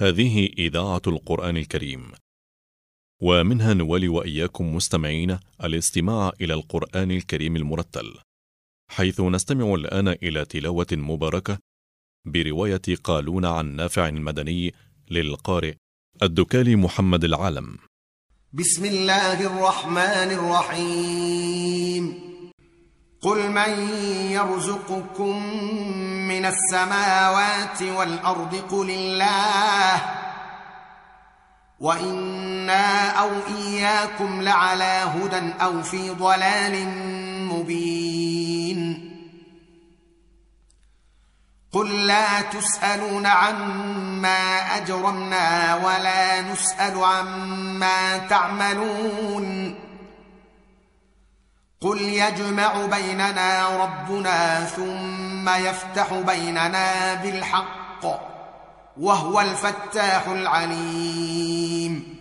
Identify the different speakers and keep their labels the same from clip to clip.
Speaker 1: هذه إذاعة القرآن الكريم، ومنها نولي وإياكم مستمعين الاستماع إلى القرآن الكريم المرتل، حيث نستمع الآن إلى تلاوة مباركة برواية قالون عن نافع المدني للقارئ الدكالي محمد العالم.
Speaker 2: بسم الله الرحمن الرحيم. قل من يرزقكم من السماوات والأرض قل الله وإنا أو إياكم لعلى هدى أو في ضلال مبين. قل لا تسألون عما أجرمنا ولا نسأل عما تعملون. قل يجمع بيننا ربنا ثم يفتح بيننا بالحق وهو الفتاح العليم.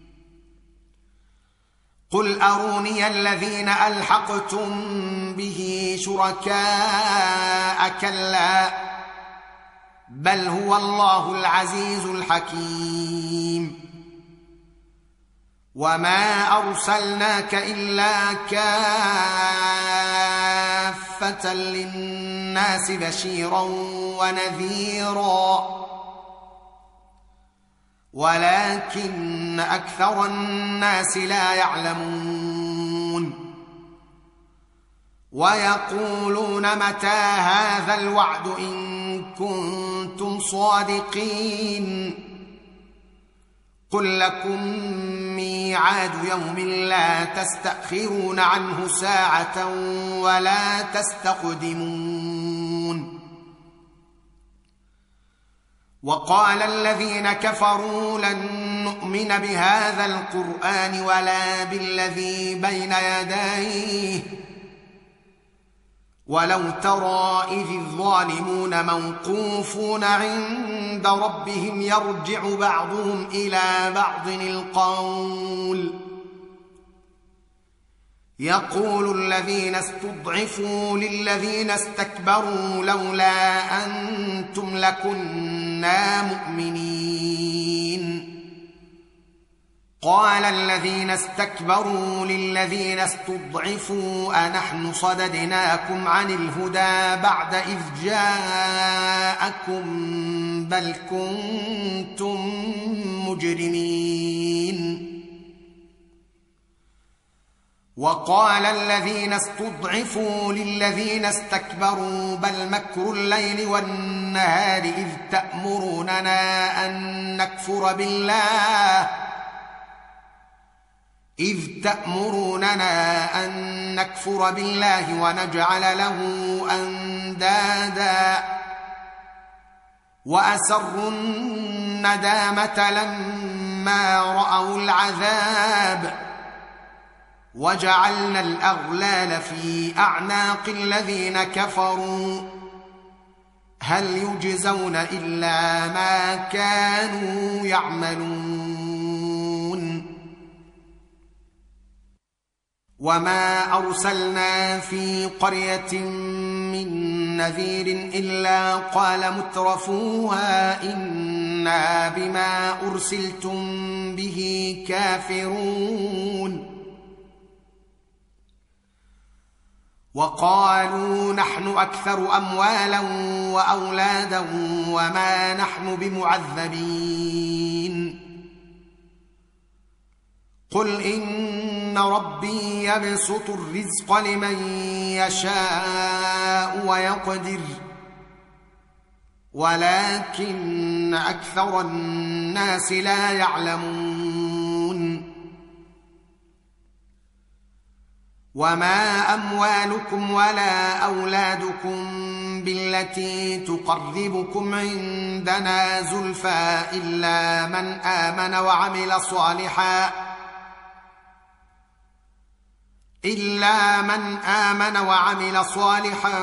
Speaker 2: قل أروني الذين ألحقتم به شركاء كلا بل هو الله العزيز الحكيم. وما أرسلناك إلا كافة للناس بشيرا ونذيرا ولكن أكثر الناس لا يعلمون. ويقولون متى هذا الوعد إن كنتم صادقين. قل لكم ميعاد يوم لا تستأخرون عنه ساعة ولا تستقدمون. وقال الذين كفروا لن نؤمن بهذا القرآن ولا بالذي بين يديه ولو ترى إذ الظالمون موقوفون عند ربهم يرجع بعضهم إلى بعض القول يقول الذين استضعفوا للذين استكبروا لولا أنتم لكنا مؤمنين. قال الذين استكبروا للذين استضعفوا أنحن صددناكم عن الهدى بعد إذ جاءكم بل كنتم مجرمين. وقال الذين استضعفوا للذين استكبروا بل مكر الليل والنهار إذ تأمروننا أن نكفر بالله ونجعل له أندادا وأسروا الندامة لما رأوا العذاب وجعلنا الأغلال في أعناق الذين كفروا هل يجزون إلا ما كانوا يعملون. وما أرسلنا في قرية من نذير إلا قال مترفوها إنا بما أرسلتم به كافرون. وقالوا نحن أكثر أموالا وأولادا وما نحن بمعذبين. قل إن ربي يبسط الرزق لمن يشاء ويقدر ولكن أكثر الناس لا يعلمون. وما أموالكم ولا أولادكم بالتي تقربكم عندنا زلفى إلا من آمن وعمل صالحا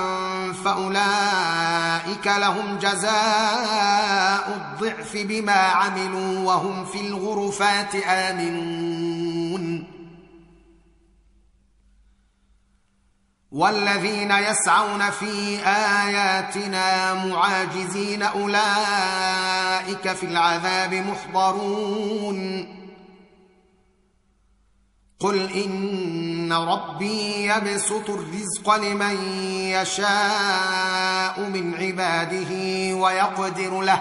Speaker 2: فأولئك لهم جزاء الضعف بما عملوا وهم في الغرفات آمنون. والذين يسعون في آياتنا معاجزين أولئك في العذاب محضرون قل إن ربي يبسط الرزق لمن يشاء من عباده ويقدر له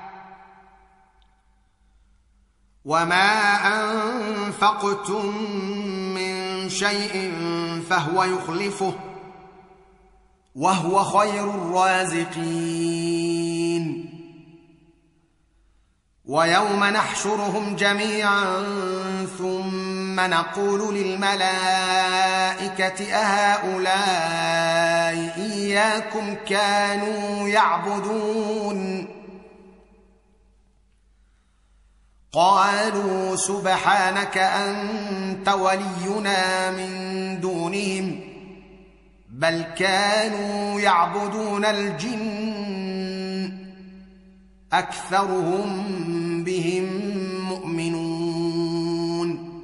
Speaker 2: وما أنفقتم من شيء فهو يخلفه وهو خير الرازقين ويوم نحشرهم جميعا ثم نقول للملائكة أهؤلاء إياكم كانوا يعبدون قالوا سبحانك أنت ولينا من دونهم بل كانوا يعبدون الجن أكثرهم بهم مؤمنون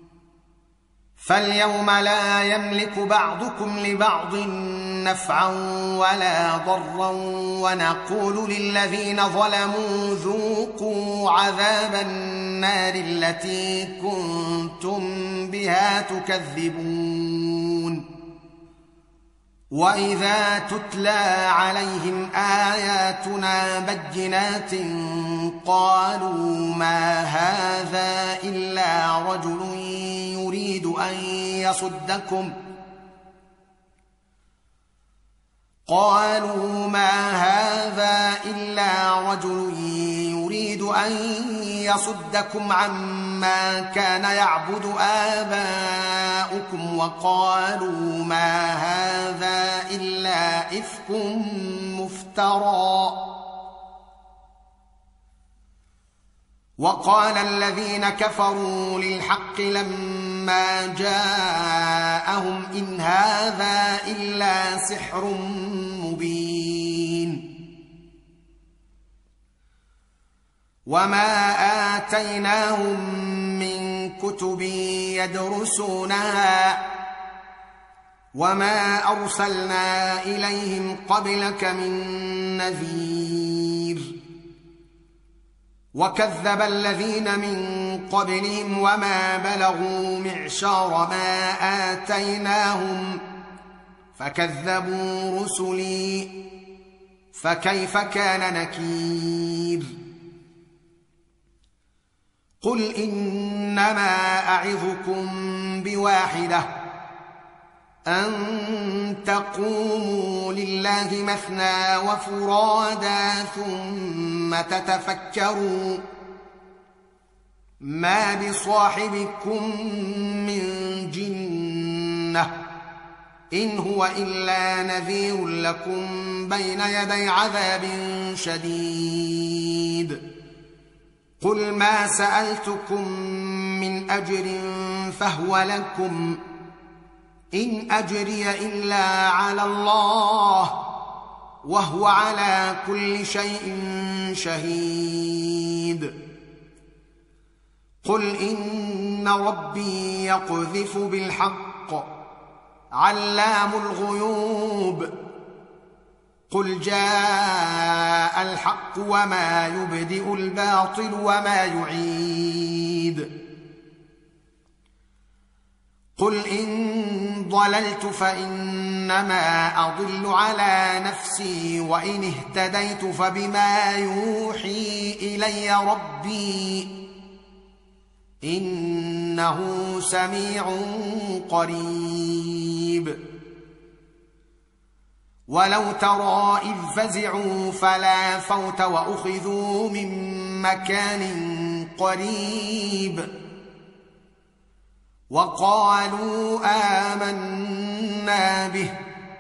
Speaker 2: فاليوم لا يملك بعضكم لبعض نفعا ولا ضرا ونقول للذين ظلموا ذوقوا عذاب النار التي كنتم بها تكذبون وإذا تتلى عليهم آياتنا بينات قالوا ما هذا إلا رجل يريد أن يصدكم عما كان يعبد آباؤكم وقالوا ما هذا إلا إفك مفترى وقال الذين كفروا للحق لما جاءهم إن هذا إلا سحر مبين وما آتيناهم من كتب يدرسونها وما أرسلنا إليهم قبلك من نذير وكذب الذين من قبلهم وما بلغوا معشار ما آتيناهم فكذبوا رسلي فكيف كان نكير قل إنما أعظكم بواحدة أن تقوموا لله مثنى وفرادا ثم تتفكروا ما بصاحبكم من جنة إن هو إلا نذير لكم بين يدي عذاب شديد قل ما سألتكم من أجر فهو لكم إن أجري إلا على الله وهو على كل شيء شهيد قل إن ربي يقذف بالحق علام الغيوب قل جاء الحق وما يبدئ الباطل وما يعيد قل إن ضللت فإنما أضل على نفسي وإن اهتديت فبما يوحي إلي ربي إنه سميع قريب ولو ترى إذ فزعوا فلا فوت وأخذوا من مكان قريب وقالوا آمنا به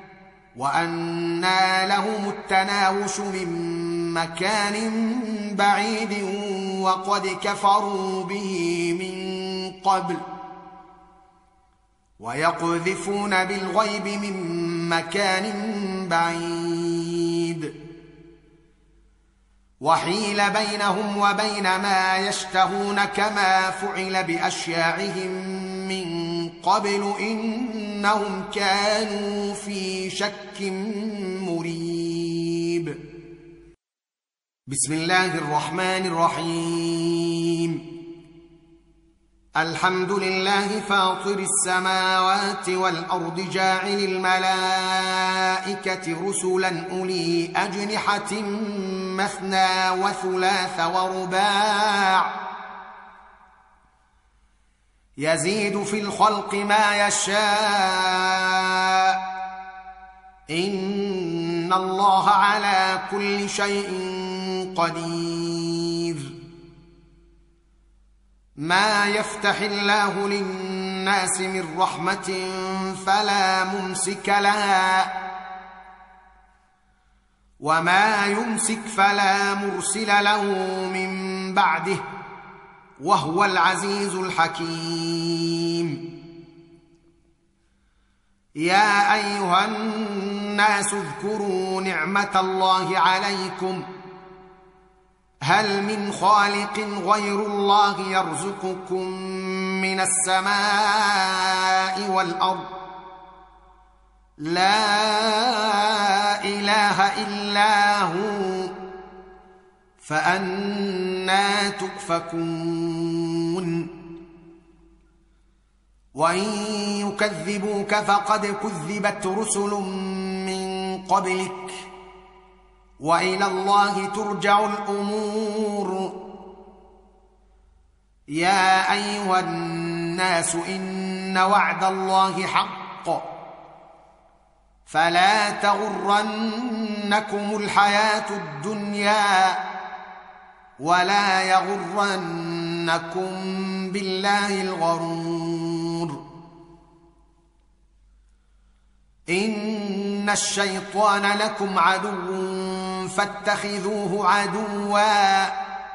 Speaker 2: وأنى لهم التناوش من مكان بعيد وقد كفروا به من قبل ويقذفون بالغيب من مكان بعيد وحيل بينهم وبين ما يشتهون كما فعل بأشياعهم من قبل إن إنهم كانوا في شك مريب. بسم الله الرحمن الرحيم. الحمد لله فاطر السماوات والأرض جاعل الملائكة رسلا أولي أجنحة مثنى وثلاث ورباع يزيد في الخلق ما يشاء إن الله على كل شيء قدير. ما يفتح الله للناس من رحمة فلا ممسك لها وما يمسك فلا مرسل له من بعده وهو العزيز الحكيم. يا أيها الناس اذكروا نعمة الله عليكم هل من خالق غير الله يرزقكم من السماء والأرض لا إله إلا هو فأنى تؤفكون. وإن يكذبوك فقد كذبت رسل من قبلك وإلى الله ترجع الأمور. يا أيها الناس إن وعد الله حق فلا تغرنكم الحياة الدنيا ولا يغرنكم بالله الغرور. إن الشيطان لكم عدو فاتخذوه عدوا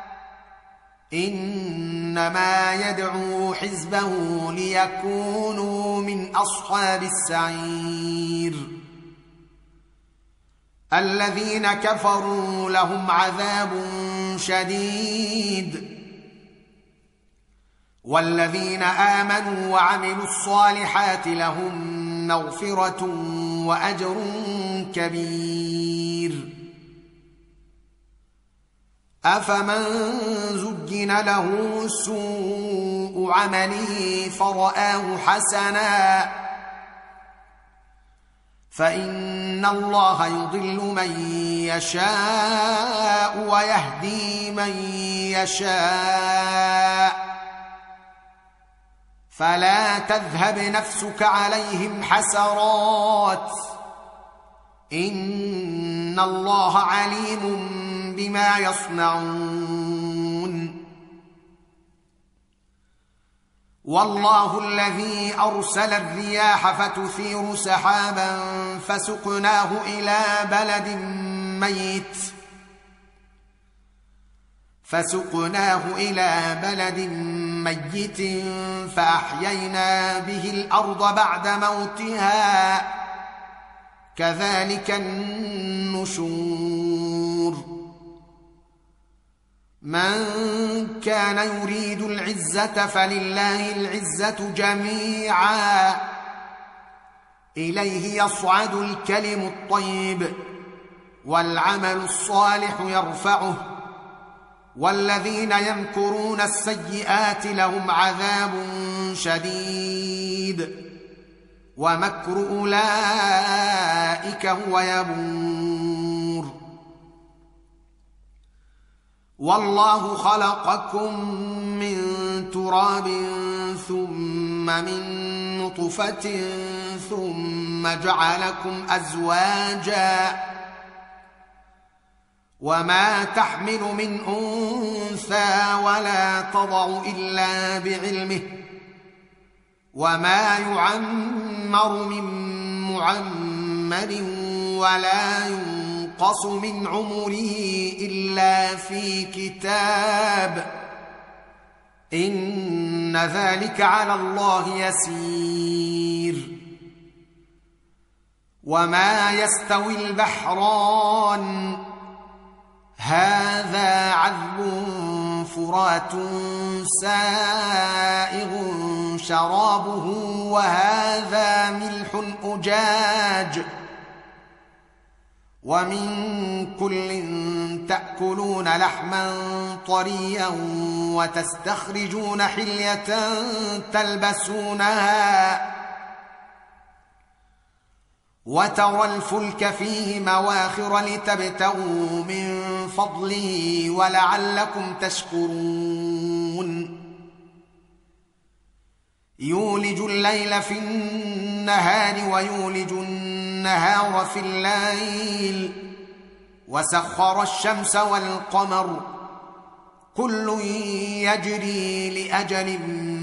Speaker 2: إنما يدعو حزبه ليكونوا من أصحاب السعير. الذين كفروا لهم عذاب شديد والذين آمنوا وعملوا الصالحات لهم مغفرة وأجر كبير. أفمن زين له سوء عمله فرآه حسنا فإن الله يضل من يشاء ويهدي من يشاء فلا تذهب نفسك عليهم حسرات إن الله عليم بما يصنعون. والله الذي أرسل الرياح فتثير سحابا فسقناه إلى بلد ميت فأحيينا به الأرض بعد موتها كذلك النشور. من كان يريد العزة فلله العزة جميعا إليه يصعد الكلم الطيب والعمل الصالح يرفعه والذين يمكرون السيئات لهم عذاب شديد ومكر أولئك هو يبور. والله خلقكم من تراب ثم من نطفة ثم جعلكم أزواجا وما تحمل من أنثى ولا تضع إلا بعلمه وما يعمر من معمر ولا ينقص من عمره إلا في كتاب إن ذلك على الله يسير. وما يستوي البحران هذا عذب فرات سائغ شرابه وهذا ملح أجاج ومن كل تأكلون لحما طريا وتستخرجون حلية تلبسونها وترى الفلك فيه مواخر لتبتغوا من فضله ولعلكم تشكرون يولج الليل في النهار ويولج النهار في الليل وسخر الشمس والقمر كل يجري لأجل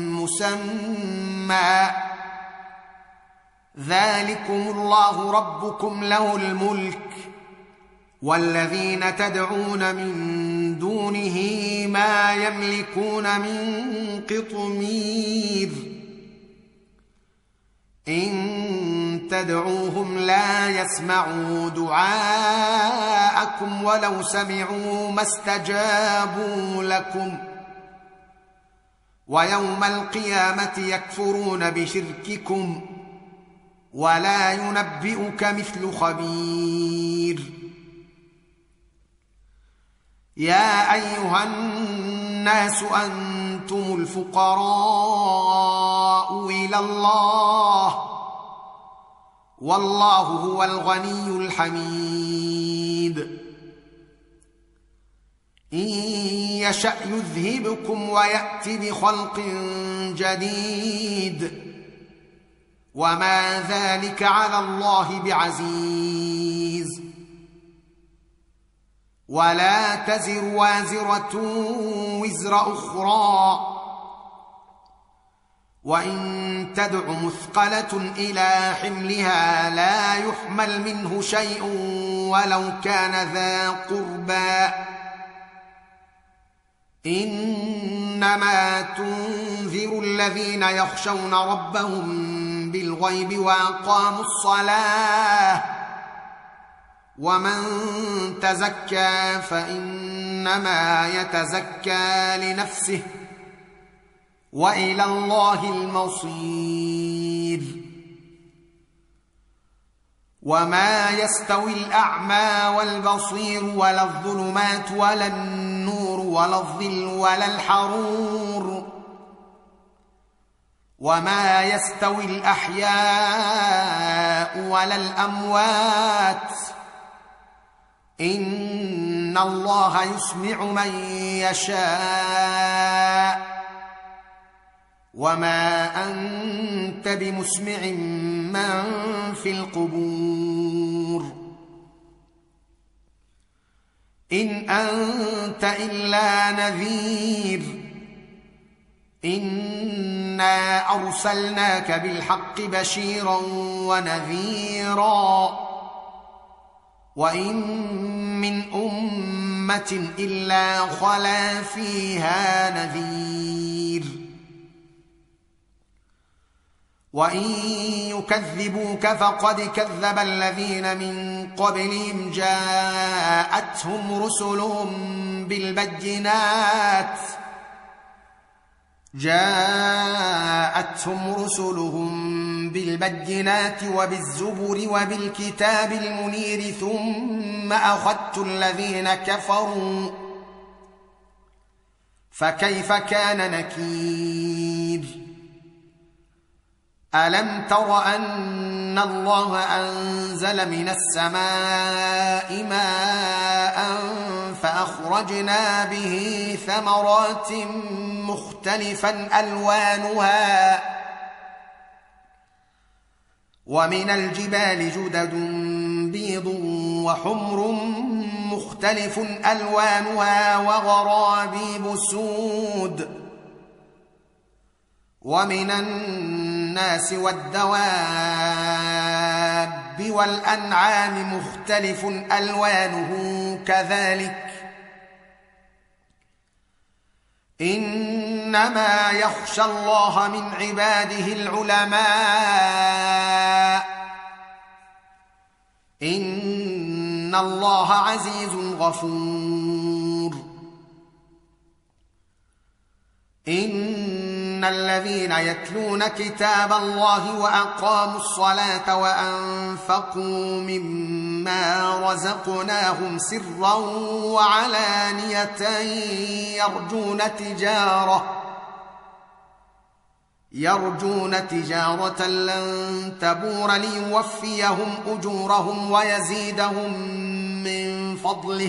Speaker 2: مسمى ذلكم الله ربكم له الملك والذين تدعون من دونه ما يملكون من قطمير إن تدعوهم لا يسمعوا دعاءكم ولو سمعوا ما استجابوا لكم ويوم القيامة يكفرون بشرككم ولا ينبئك مثل خبير يا أيها الناس أنتم الفقراء إلى الله والله هو الغني الحميد إن يشأ يذهبكم ويأت بخلق جديد وما ذلك على الله بعزيز ولا تزر وازرة وزر أخرى وإن تدع مثقلة إلى حملها لا يحمل منه شيء ولو كان ذا قربى إنما تنذر الذين يخشون ربهم بالغيب وأقاموا الصلاة ومن تزكى فإنما يتزكى لنفسه وإلى الله المصير وما يستوي الأعمى والبصير ولا الظلمات ولا النور ولا الظل ولا الحرور وما يستوي الأحياء ولا الأموات إن الله يسمع من يشاء وما أنت بمسمع من في القبور إن أنت إلا نذير إنا أرسلناك بالحق بشيرا ونذيرا وإن من أمة إلا خلا فيها نذير وإن يكذبوك فقد كذب الذين من قبلهم جاءتهم رسلهم بالبينات وبالزبر وبالكتاب المنير ثم أخذت الذين كفروا فكيف كان نكير ألم تر أن الله أنزل من السماء ماء فأخرجنا به ثمرات مختلفا ألوانها ومن الجبال جدد بيض وحمر مختلف ألوانها وغرابيب سود ومن الناس والدواب والأنعام مختلف ألوانه كذلك إنما يخشى الله من عباده العلماء إن الله عزيز غفور إن الذين يتلون كتاب الله وأقاموا الصلاة وأنفقوا مما رزقناهم سرا وعلانية يرجون تجارة لن تبور ليوفيهم أجورهم ويزيدهم من فضله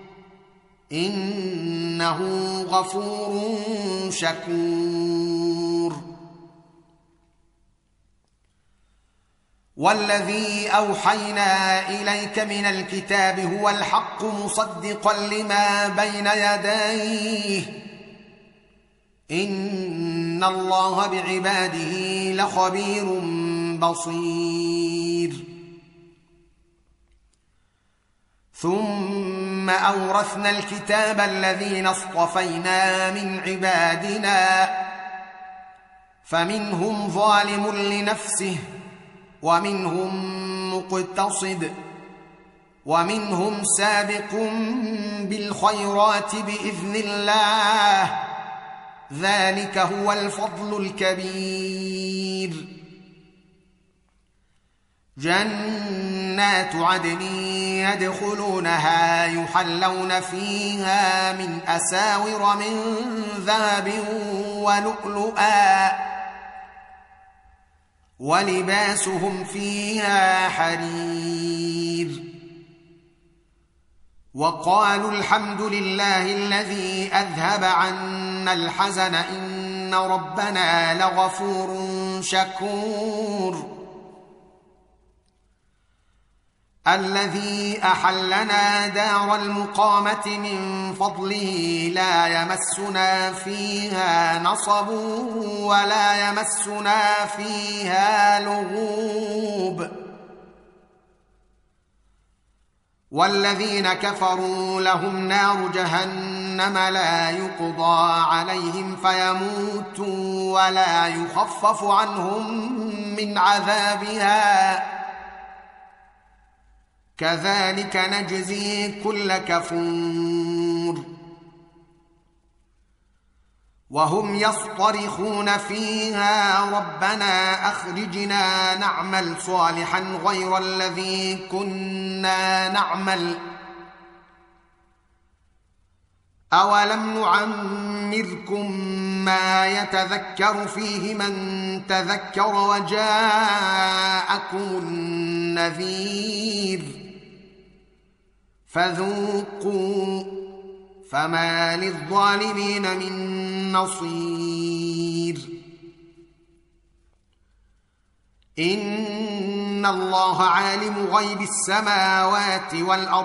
Speaker 2: إنه غفور شكور. والذي أوحينا إليك من الكتاب هو الحق مصدقا لما بين يديه إن الله بعباده لخبير بصير. ثم أورثنا الكتاب الذين اصطفينا من عبادنا فمنهم ظالم لنفسه ومنهم مقتصد ومنهم سابق بالخيرات بإذن الله ذلك هو الفضل الكبير. جنات عدن يدخلونها يحلون فيها من أساور من ذهب ولؤلؤا ولباسهم فيها حرير. وقالوا الحمد لله الذي أذهب عنا الحزن إن ربنا لغفور شكور. الذي أحلنا دار المقامة من فضله لا يمسنا فيها نصب ولا يمسنا فيها لغوب. والذين كفروا لهم نار جهنم لا يقضى عليهم فيموتوا ولا يخفف عنهم من عذابها كذلك نجزي كل كفور. وهم يصطرخون فيها ربنا أخرجنا نعمل صالحا غير الذي كنا نعمل أولم نعمركم ما يتذكر فيه من تذكر وجاءكم النذير فذوقوا فما للظالمين من نصير. إن الله عالم غيب السماوات والأرض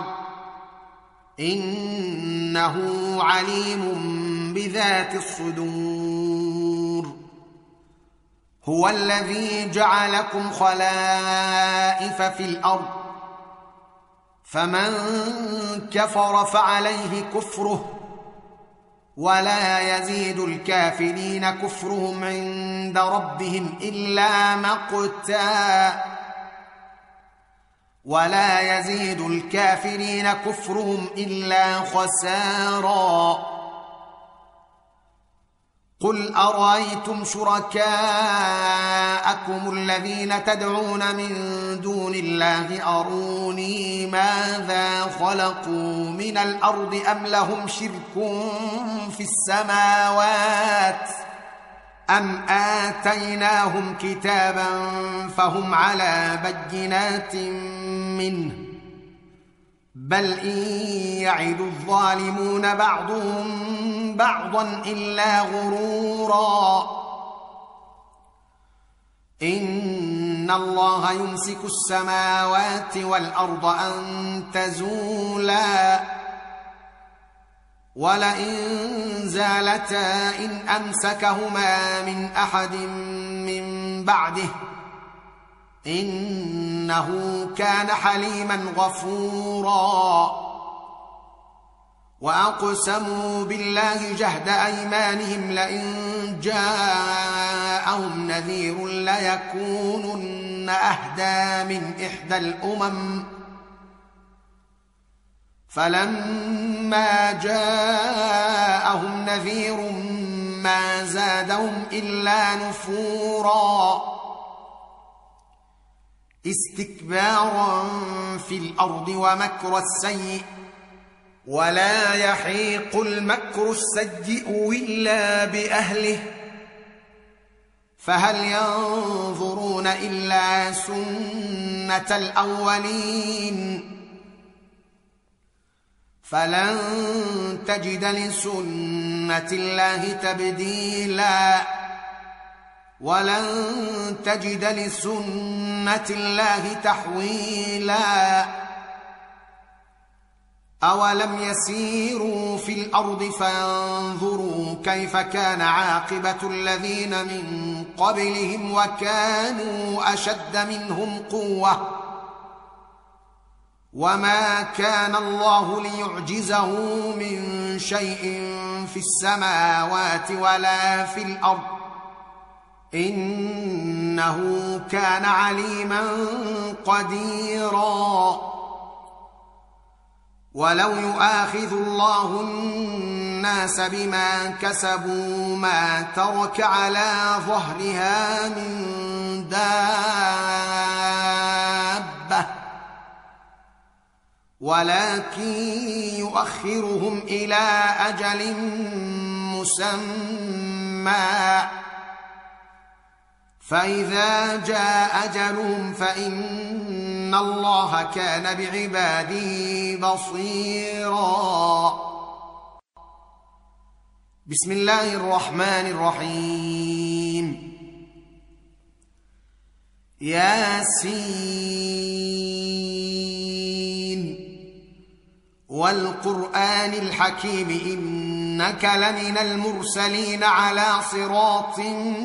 Speaker 2: إنه عليم بذات الصدور. هو الذي جعلكم خلائف في الأرض فمن كفر فعليه كفره ولا يزيد الكافرين كفرهم عند ربهم إلا مقتا ولا يزيد الكافرين كفرهم إلا خسارا. قل أرأيتم شركاءكم الذين تدعون من دون الله أروني ماذا خلقوا من الأرض أم لهم شرك في السماوات أم آتيناهم كتابا فهم على بينات منه بل إن يعد الظالمون بعضهم بعضا إلا غرورا. إن الله يمسك السماوات والأرض أن تزولا ولئن زالتا إن أمسكهما من أحد من بعده إنه كان حليما غفورا. وأقسموا بالله جهد أيمانهم لئن جاءهم نذير ليكونن أهدى من إحدى الأمم فلما جاءهم نذير ما زادهم إلا نفورا استكبارا في الأرض ومكر السيء ولا يحيق المكر السيء إلا بأهله فهل ينظرون إلا سنة الأولين فلن تجد لسنة الله تبديلا ولن تجد لسنة الله تحويلا أولم يسيروا في الأرض فينظروا كيف كان عاقبة الذين من قبلهم وكانوا أشد منهم قوة وما كان الله ليعجزه من شيء في السماوات ولا في الأرض إنه كان عليما قديرا ولو يؤاخذ الله الناس بما كسبوا ما ترك على ظهرها من دابة ولكن يؤخرهم إلى أجل مسمى فإذا جاء أجلهم فإن الله كان بعباده بصيرا. بسم الله الرحمن الرحيم. ياسين والقرآن الحكيم إنك لمن المرسلين على صراط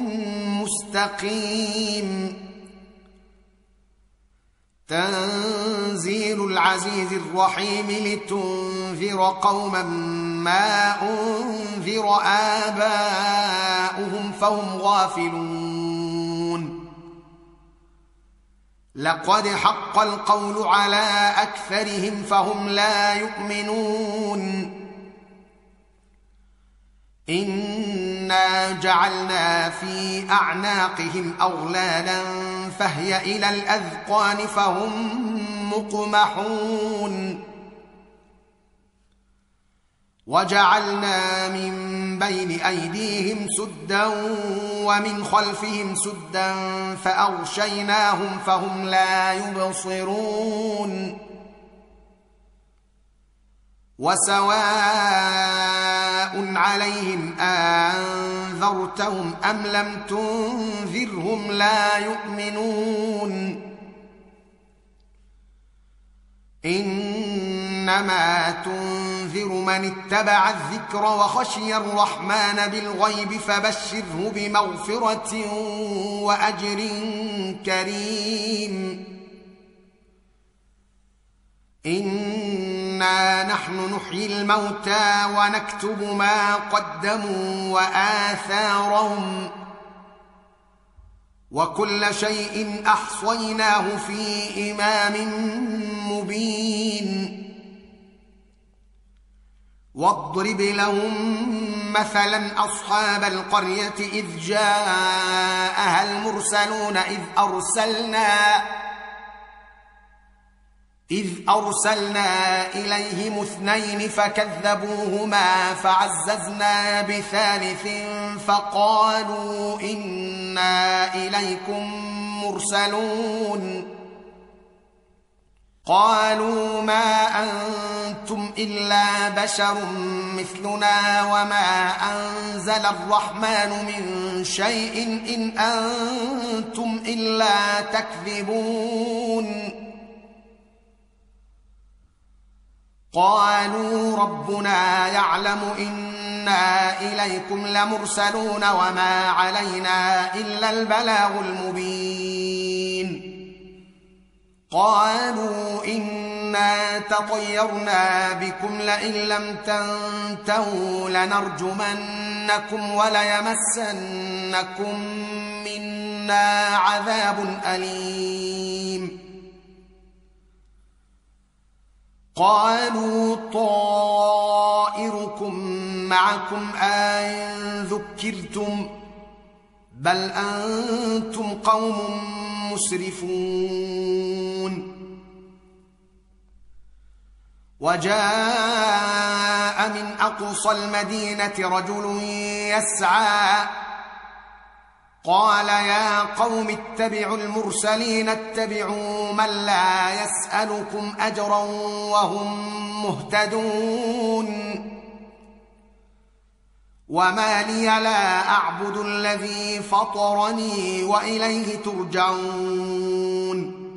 Speaker 2: مستقيم تنزيل العزيز الرحيم لتنذر قوما ما أنذر آباؤهم فهم غافلون لقد حق القول على أكثرهم فهم لا يؤمنون إنا جعلنا في أعناقهم أغلالا فهي إلى الأذقان فهم مقمحون وجعلنا من بين أيديهم سدا ومن خلفهم سدا فأغشيناهم فهم لا يبصرون وسواء عليهم أنذرتهم أم لم تنذرهم لا يؤمنون إنما تنذر من اتبع الذكر وخشي الرحمن بالغيب فبشره بمغفرة وأجر كريم إنا نحن نحيي الموتى ونكتب ما قدموا وآثارهم وكل شيء أحصيناه في إمام مبين واضرب لهم مثلا أصحاب القرية إذ جاءها المرسلون إذ أرسلنا إليهم 2 فكذبوهما فعززنا بثالث فقالوا إنا إليكم مرسلون قالوا ما أنتم إلا بشر مثلنا وما أنزل الرحمن من شيء إن أنتم إلا تكذبون قالوا ربنا يعلم إنا إليكم لمرسلون وما علينا إلا البلاغ المبين قالوا إنا تطيرنا بكم لئن لم تنتهوا لنرجمنكم وليمسنكم منا عذاب أليم قالوا طائركم معكم أئن ذكرتم بل أنتم قوم مسرفون. وجاء من أقصى المدينة رجل يسعى قال يا قوم اتبعوا المرسلين اتبعوا من لا يسألكم أجرا وهم مهتدون. وما لي لا أعبد الذي فطرني وإليه ترجعون.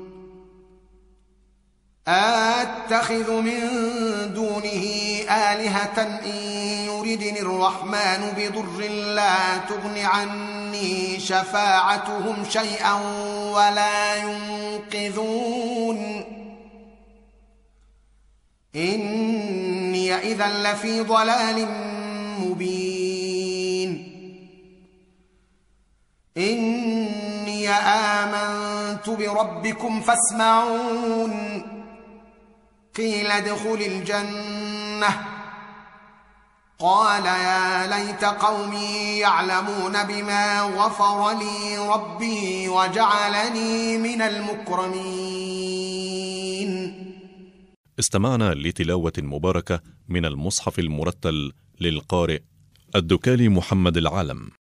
Speaker 2: أتخذ من دونه آلهة إن يردني الرحمن بضر لا تغن عني شفاعتهم شيئا ولا ينقذون. إني إذا لفي ضلال مبين. إني آمنت بربكم فاسمعون. قيل ادخل الجنة قال يا ليت قومي يعلمون بما غفر لي ربي وجعلني من المكرمين.
Speaker 1: استمعنا لتلاوة مباركة من المصحف المرتل للقارئ الدكالي محمد العالم.